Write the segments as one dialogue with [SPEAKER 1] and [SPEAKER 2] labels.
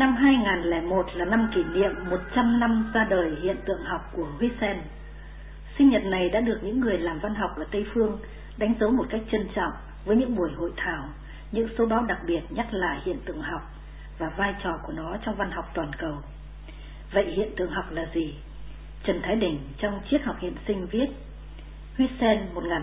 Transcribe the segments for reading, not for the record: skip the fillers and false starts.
[SPEAKER 1] Năm 2001 là năm kỷ niệm 100 năm ra đời hiện tượng học của Huysens. Sinh nhật này đã được những người làm văn học ở Tây Phương đánh dấu một cách trân trọng với những buổi hội thảo, những số báo đặc biệt nhắc lại hiện tượng học và vai trò của nó trong văn học toàn cầu. Vậy hiện tượng học là gì? Trần Thái Đình trong Triết học hiện sinh viết: Huysens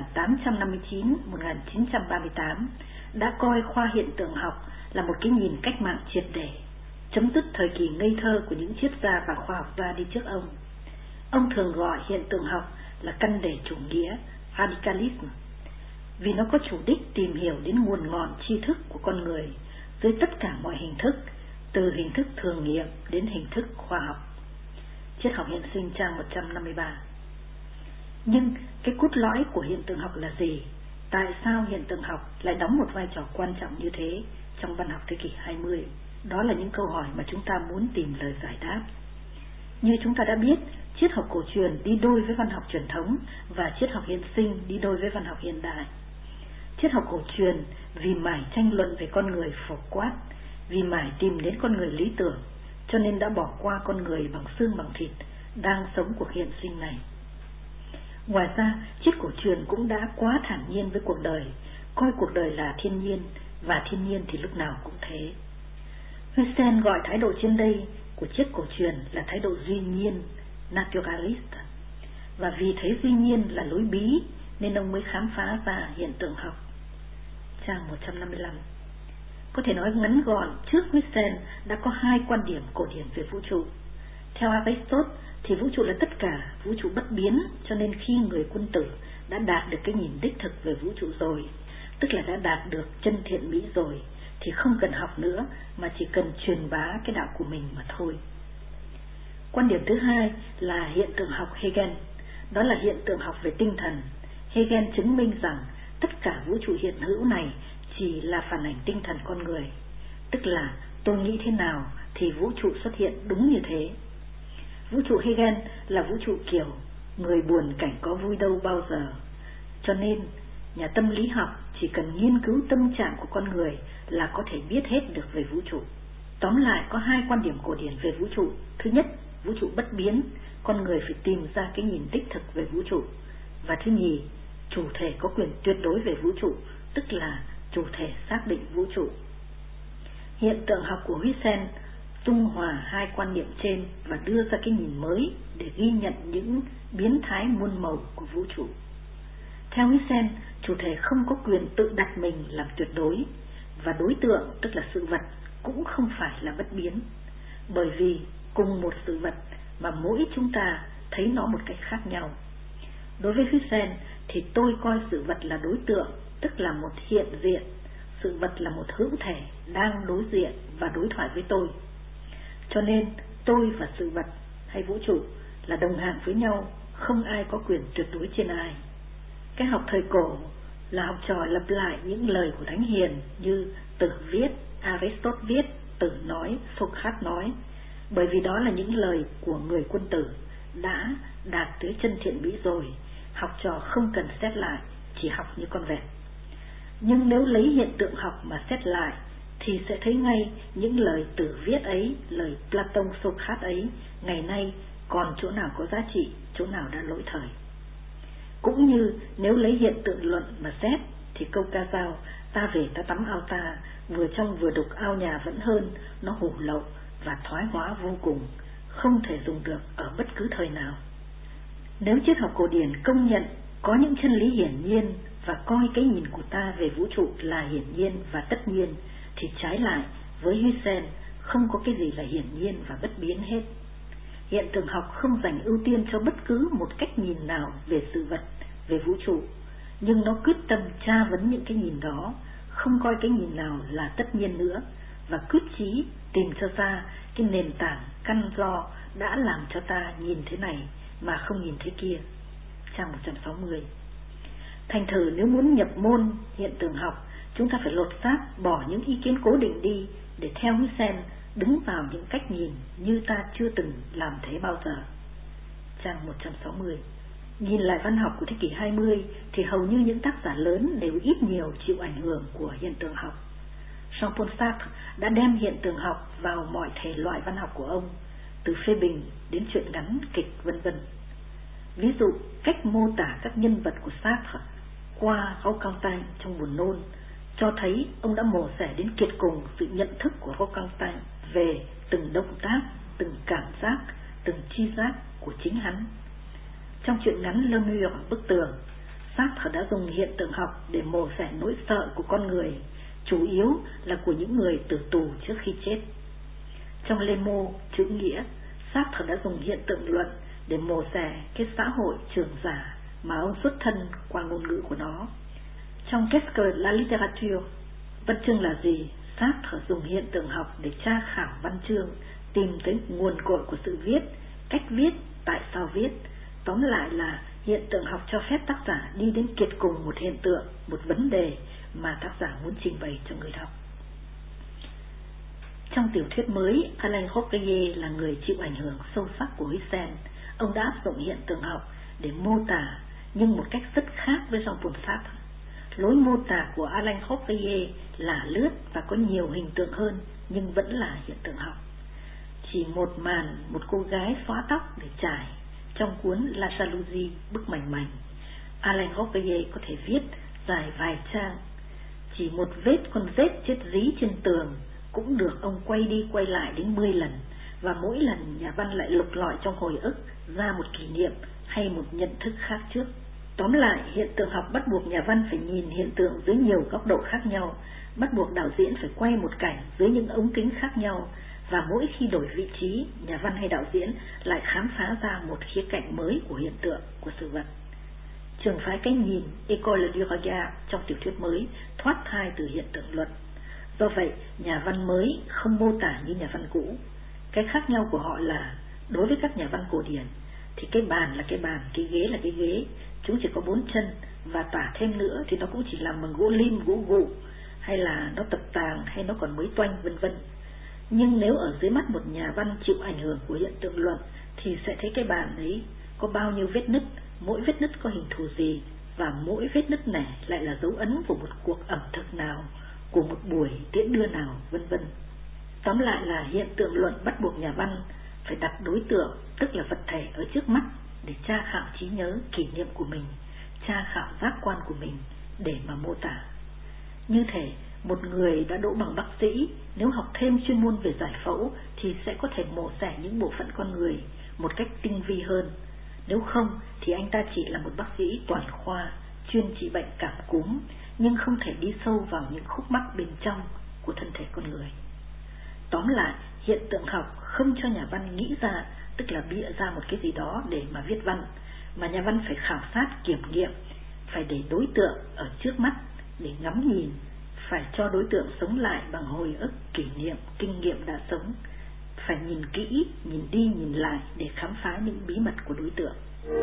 [SPEAKER 1] 1859-1938 đã coi khoa hiện tượng học là một cái nhìn cách mạng triệt để, chấm dứt thời kỳ ngây thơ của những triết gia và khoa học gia đi trước ông. Ông thường gọi hiện tượng học là căn đề chủ nghĩa, radicalism, vì nó có chủ đích tìm hiểu đến nguồn ngọn tri thức của con người dưới tất cả mọi hình thức, từ hình thức thường nghiệm đến hình thức khoa học. Triết học hiện sinh trang 153. Nhưng cái cốt lõi của hiện tượng học là gì? Tại sao hiện tượng học lại đóng một vai trò quan trọng như thế trong văn học thế kỷ 20? Đó là những câu hỏi mà chúng ta muốn tìm lời giải đáp. Như chúng ta đã biết, triết học cổ truyền đi đôi với văn học truyền thống và triết học hiện sinh đi đôi với văn học hiện đại. Triết học cổ truyền vì mải tranh luận về con người phổ quát, vì mải tìm đến con người lý tưởng, cho nên đã bỏ qua con người bằng xương bằng thịt đang sống cuộc hiện sinh này. Ngoài ra, triết cổ truyền cũng đã quá thản nhiên với cuộc đời, coi cuộc đời là thiên nhiên, và thiên nhiên thì lúc nào cũng thế. Huysens gọi thái độ trên đây của triết cổ truyền là thái độ duy nhiên, naturalist, và vì thấy duy nhiên là lối bí nên ông mới khám phá ra hiện tượng học. Trang 155. Có thể nói ngắn gọn, trước Huysens đã có hai quan điểm cổ điển về vũ trụ. Theo Aristotle thì vũ trụ là tất cả, vũ trụ bất biến, cho nên khi người quân tử đã đạt được cái nhìn đích thực về vũ trụ rồi, tức là đã đạt được chân thiện mỹ rồi, thì không cần học nữa mà chỉ cần truyền bá cái đạo của mình mà thôi. Quan điểm thứ hai là hiện tượng học Hegel, đó là hiện tượng học về tinh thần. Hegel chứng minh rằng tất cả vũ trụ hiện hữu này chỉ là phản ảnh tinh thần con người, tức là tôi nghĩ thế nào thì vũ trụ xuất hiện đúng như thế. Vũ trụ Hegel là vũ trụ kiểu người buồn cảnh có vui đâu bao giờ, cho nên nhà tâm lý học chỉ cần nghiên cứu tâm trạng của con người là có thể biết hết được về vũ trụ. Tóm lại có hai quan điểm cổ điển về vũ trụ. Thứ nhất, vũ trụ bất biến, con người phải tìm ra cái nhìn đích thực về vũ trụ. Và thứ nhì, chủ thể có quyền tuyệt đối về vũ trụ, tức là chủ thể xác định vũ trụ. Hiện tượng học của Huysens dung hòa hai quan niệm trên và đưa ra cái nhìn mới để ghi nhận những biến thái muôn màu của vũ trụ. Theo Huysens, chủ thể không có quyền tự đặt mình làm tuyệt đối, và đối tượng, tức là sự vật, cũng không phải là bất biến, bởi vì cùng một sự vật mà mỗi chúng ta thấy nó một cách khác nhau. Đối với Huysens thì tôi coi sự vật là đối tượng, tức là một hiện diện, sự vật là một hữu thể đang đối diện và đối thoại với tôi. Cho nên tôi và sự vật hay vũ trụ là đồng hạng với nhau, không ai có quyền tuyệt đối trên ai. Cái học thời cổ là học trò lặp lại những lời của Thánh Hiền như Tử viết, Aristotle viết, Tử nói, Socrates nói, bởi vì đó là những lời của người quân tử đã đạt tới chân thiện mỹ rồi, học trò không cần xét lại, chỉ học như con vẹt. Nhưng nếu lấy hiện tượng học mà xét lại thì sẽ thấy ngay những lời Tử viết ấy, lời Platon, Socrates ấy, ngày nay còn chỗ nào có giá trị, chỗ nào đã lỗi thời. Cũng như nếu lấy hiện tượng luận mà xét thì câu ca dao ta về ta tắm ao ta, vừa trong vừa đục ao nhà vẫn hơn, nó hủ lậu và thoái hóa vô cùng, không thể dùng được ở bất cứ thời nào. Nếu triết học cổ điển công nhận có những chân lý hiển nhiên và coi cái nhìn của ta về vũ trụ là hiển nhiên và tất nhiên, thì trái lại với Huysens không có cái gì là hiển nhiên và bất biến hết. Hiện tượng học không dành ưu tiên cho bất cứ một cách nhìn nào về sự vật, về vũ trụ, nhưng nó quyết tâm tra vấn những cái nhìn đó, không coi cái nhìn nào là tất nhiên nữa, và quyết chí tìm cho ra cái nền tảng căn do đã làm cho ta nhìn thế này mà không nhìn thế kia. Trang 160. Thành thử nếu muốn nhập môn hiện tượng học, chúng ta phải lột xác bỏ những ý kiến cố định đi để theo Huysens đứng vào những cách nhìn như ta chưa từng làm thế bao giờ. Trang 160. Nhìn lại văn học của thế kỷ 20 thì hầu như những tác giả lớn đều ít nhiều chịu ảnh hưởng của hiện tượng học. Jean-Paul Sartre đã đem hiện tượng học vào mọi thể loại văn học của ông, từ phê bình đến truyện ngắn, kịch, vân vân. Ví dụ, cách mô tả các nhân vật của Sartre qua Roquentin trong Buồn nôn cho thấy ông đã mổ xẻ đến kiệt cùng sự nhận thức của Roquentin về từng động tác, từng cảm giác, từng chi giác của chính hắn. Trong truyện ngắn Le Mur, bức tường, Sartre đã dùng hiện tượng học để mổ xẻ nỗi sợ của con người, chủ yếu là của những người tử tù trước khi chết. Trong Les Mots, chữ nghĩa, Sartre đã dùng hiện tượng luận để mổ xẻ cái xã hội trưởng giả mà ông xuất thân qua ngôn ngữ của nó. Trong Qu'est-ce que la littérature, văn chương là gì, Sartre dùng hiện tượng học để tra khảo văn chương, tìm tới nguồn cội của sự viết, cách viết, tại sao viết. Tóm lại là hiện tượng học cho phép tác giả đi đến kiệt cùng một hiện tượng, một vấn đề mà tác giả muốn trình bày cho người đọc. Trong tiểu thuyết mới, Alain Robbe-Grillet là người chịu ảnh hưởng sâu sắc của Huyssen. Ông đã áp dụng hiện tượng học để mô tả, nhưng một cách rất khác với Jean-Paul Sartre. Lối mô tả của Alain Robbe-Grillet là lướt và có nhiều hình tượng hơn, nhưng vẫn là hiện tượng học. Chỉ một màn, một cô gái xóa tóc để trải trong cuốn La Jalousie, bức mảnh mảnh, Alain Robbe-Grillet có thể viết dài vài trang. Chỉ một vết con rết chết dí trên tường cũng được ông quay đi quay lại đến 10 lần, và mỗi lần nhà văn lại lục lọi trong hồi ức ra một kỷ niệm hay một nhận thức khác trước. Tóm lại, hiện tượng học bắt buộc nhà văn phải nhìn hiện tượng dưới nhiều góc độ khác nhau, bắt buộc đạo diễn phải quay một cảnh dưới những ống kính khác nhau, và mỗi khi đổi vị trí, nhà văn hay đạo diễn lại khám phá ra một khía cạnh mới của hiện tượng, của sự vật. Trường phái cái nhìn École du regard trong tiểu thuyết mới thoát thai từ hiện tượng luận. Do vậy, nhà văn mới không mô tả như nhà văn cũ. Cái khác nhau của họ là, đối với các nhà văn cổ điển thì cái bàn là cái bàn, cái ghế là cái ghế, chúng chỉ có 4 chân, và tả thêm nữa thì nó cũng chỉ làm bằng gỗ lim, gỗ gụ, hay là nó tập tàng, hay nó còn mới toanh, vân vân. Nhưng nếu ở dưới mắt một nhà văn chịu ảnh hưởng của hiện tượng luận thì sẽ thấy cái bàn ấy có bao nhiêu vết nứt, mỗi vết nứt có hình thù gì, và mỗi vết nứt này lại là dấu ấn của một cuộc ẩm thực nào, của một buổi tiễn đưa nào, vân vân. Tóm lại là hiện tượng luận bắt buộc nhà văn phải đặt đối tượng, tức là vật thể ở trước mắt, để tra khảo trí nhớ, kỷ niệm của mình, tra khảo giác quan của mình để mà mô tả. Như thể một người đã đỗ bằng bác sĩ, nếu học thêm chuyên môn về giải phẫu thì sẽ có thể mổ xẻ những bộ phận con người một cách tinh vi hơn. Nếu không thì anh ta chỉ là một bác sĩ toàn khoa, chuyên trị bệnh cảm cúm, nhưng không thể đi sâu vào những khúc mắc bên trong của thân thể con người. Tóm lại, hiện tượng học không cho nhà văn nghĩ ra, tức là bịa ra một cái gì đó để mà viết văn, mà nhà văn phải khảo sát, kiểm nghiệm, phải để đối tượng ở trước mắt để ngắm nhìn, phải cho đối tượng sống lại bằng hồi ức, kỷ niệm, kinh nghiệm đã sống, phải nhìn kỹ, nhìn đi nhìn lại để khám phá những bí mật của đối tượng.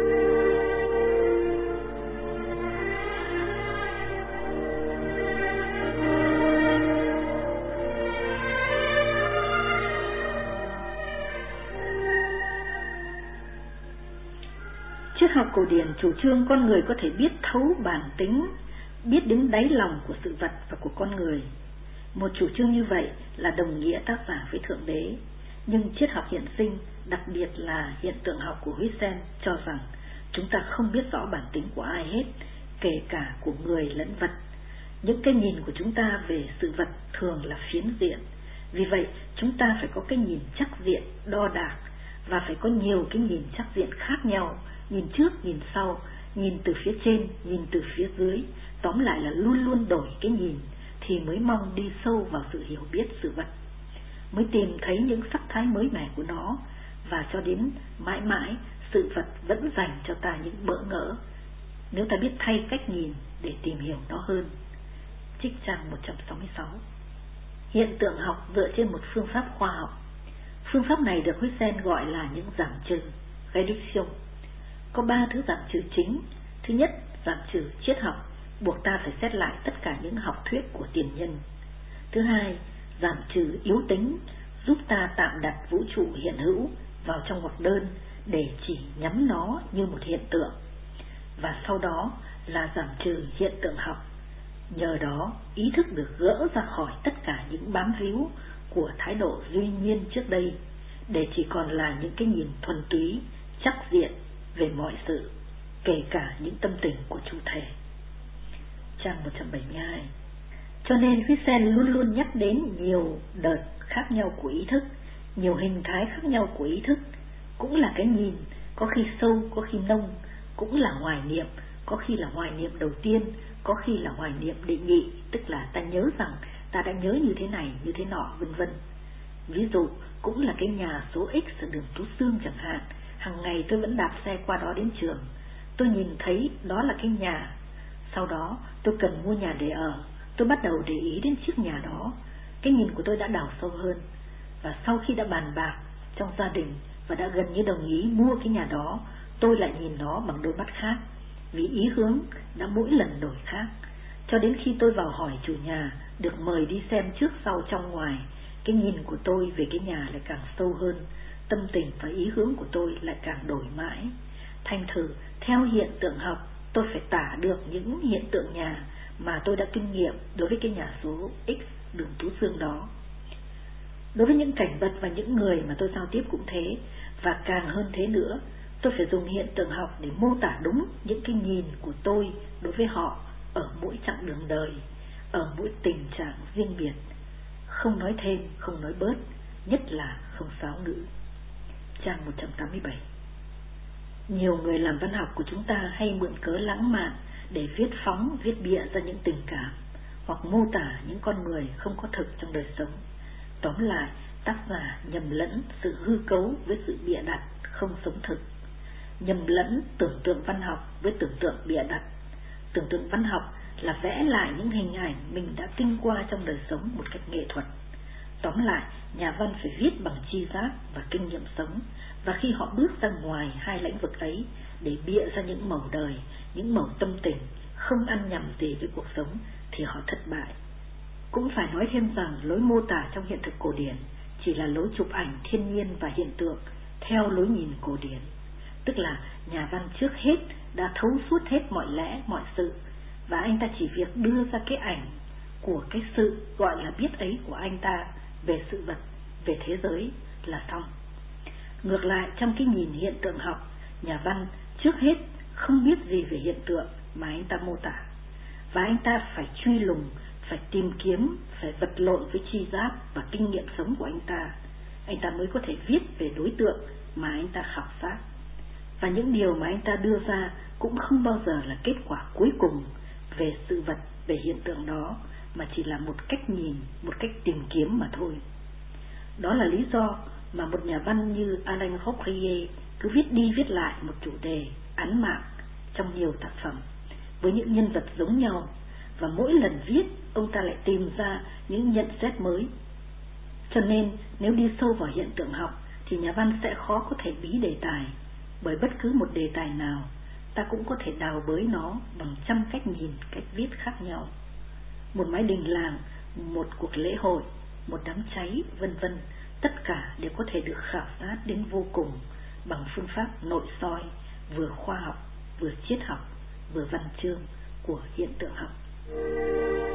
[SPEAKER 1] Triết học cổ điển chủ trương con người có thể biết thấu bản tính, biết đến đáy lòng của sự vật và của con người. Một chủ trương như vậy là đồng nghĩa tác giả với Thượng Đế. Nhưng triết học hiện sinh, đặc biệt là hiện tượng học của Huyssen, cho rằng chúng ta không biết rõ bản tính của ai hết, kể cả của người lẫn vật. Những cái nhìn của chúng ta về sự vật thường là phiến diện. Vì vậy, chúng ta phải có cái nhìn chắc diện, đo đạc, và phải có nhiều cái nhìn chắc diện khác nhau, nhìn trước, nhìn sau, nhìn từ phía trên, nhìn từ phía dưới. Tóm lại là luôn luôn đổi cái nhìn thì mới mong đi sâu vào sự hiểu biết sự vật, mới tìm thấy những sắc thái mới mẻ của nó, và cho đến mãi mãi sự vật vẫn dành cho ta những bỡ ngỡ nếu ta biết thay cách nhìn để tìm hiểu nó hơn. Trích trang 166. Hiện tượng học dựa trên một phương pháp khoa học. Phương pháp này được Huyssen gọi là những giảm trừ, réduction. Có 3 thứ giảm trừ chính. Thứ nhất, giảm trừ triết học, buộc ta phải xét lại tất cả những học thuyết của tiền nhân. Thứ hai, giảm trừ yếu tính, giúp ta tạm đặt vũ trụ hiện hữu vào trong ngoặc đơn để chỉ nhắm nó như một hiện tượng. Và sau đó là giảm trừ hiện tượng học, Nhờ đó, ý thức được gỡ ra khỏi tất cả những bám víu của thái độ duy nhiên trước đây, để chỉ còn là những cái nhìn thuần túy, chắc diện về mọi sự, kể cả những tâm tình của chủ thể. Trang 172. Cho nên Huysens luôn luôn nhắc đến nhiều đợt khác nhau của ý thức, nhiều hình thái khác nhau của ý thức, cũng là cái nhìn, có khi sâu, có khi nông, cũng là hoài niệm, có khi là hoài niệm đầu tiên, có khi là hoài niệm định nghị, tức là ta nhớ rằng ta đã nhớ như thế này, như thế nọ, vân vân. Ví dụ, cũng là cái nhà số X ở đường Tú Xương chẳng hạn, hàng ngày tôi vẫn đạp xe qua đó đến trường. Tôi nhìn thấy đó là cái nhà. Sau đó, tôi cần mua nhà để ở. Tôi bắt đầu để ý đến chiếc nhà đó. Cái nhìn của tôi đã đào sâu hơn. Và sau khi đã bàn bạc trong gia đình và đã gần như đồng ý mua cái nhà đó, tôi lại nhìn nó bằng đôi mắt khác, vì ý hướng đã mỗi lần đổi khác. Cho đến khi tôi vào hỏi chủ nhà, được mời đi xem trước sau trong ngoài, cái nhìn của tôi về cái nhà lại càng sâu hơn, tâm tình và ý hướng của tôi lại càng đổi mãi. Thành thử, theo hiện tượng học, tôi phải tả được những hiện tượng nhà mà tôi đã kinh nghiệm đối với cái nhà số X đường Tú Xương đó. Đối với những cảnh vật và những người mà tôi giao tiếp cũng thế, và càng hơn thế nữa, tôi phải dùng hiện tượng học để mô tả đúng những cái nhìn của tôi đối với họ ở mỗi chặng đường đời, ở mỗi tình trạng riêng biệt, không nói thêm, không nói bớt, nhất là không sáo ngữ. Trang 187. Nhiều người làm văn học của chúng ta hay mượn cớ lãng mạn để viết phóng, viết bịa ra những tình cảm, hoặc mô tả những con người không có thực trong đời sống. Tóm lại, tác giả nhầm lẫn sự hư cấu với sự bịa đặt không sống thực, nhầm lẫn tưởng tượng văn học với tưởng tượng bịa đặt. Tưởng tượng văn học là vẽ lại những hình ảnh mình đã kinh qua trong đời sống một cách nghệ thuật. Tóm lại, nhà văn phải viết bằng tri giác và kinh nghiệm sống, và khi họ bước ra ngoài hai lĩnh vực ấy để bịa ra những mẩu đời, những mẩu tâm tình không ăn nhầm gì với cuộc sống, thì họ thất bại. Cũng phải nói thêm rằng lối mô tả trong hiện thực cổ điển chỉ là lối chụp ảnh thiên nhiên và hiện tượng theo lối nhìn cổ điển, tức là nhà văn trước hết đã thấu suốt hết mọi lẽ, mọi sự, và anh ta chỉ việc đưa ra cái ảnh của cái sự gọi là biết ấy của anh ta về sự vật, về thế giới là xong. Ngược lại, trong cái nhìn hiện tượng học, nhà văn trước hết không biết gì về hiện tượng mà anh ta mô tả, và anh ta phải truy lùng, phải tìm kiếm, phải vật lộn với tri giác và kinh nghiệm sống của anh ta mới có thể viết về đối tượng mà anh ta khảo sát. Và những điều mà anh ta đưa ra cũng không bao giờ là kết quả cuối cùng về sự vật, về hiện tượng đó, mà chỉ là một cách nhìn, một cách tìm kiếm mà thôi. Đó là lý do mà một nhà văn như Alain Fourier cứ viết đi viết lại một chủ đề án mạng trong nhiều tác phẩm với những nhân vật giống nhau, và mỗi lần viết ông ta lại tìm ra những nhận xét mới. Cho nên nếu đi sâu vào hiện tượng học thì nhà văn sẽ khó có thể bí đề tài, bởi bất cứ một đề tài nào ta cũng có thể đào bới nó bằng trăm cách nhìn, cách viết khác nhau. Một mái đình làng, một cuộc lễ hội, một đám cháy, vân vân, tất cả đều có thể được khảo sát đến vô cùng bằng phương pháp nội soi, vừa khoa học, vừa triết học, vừa văn chương của hiện tượng học.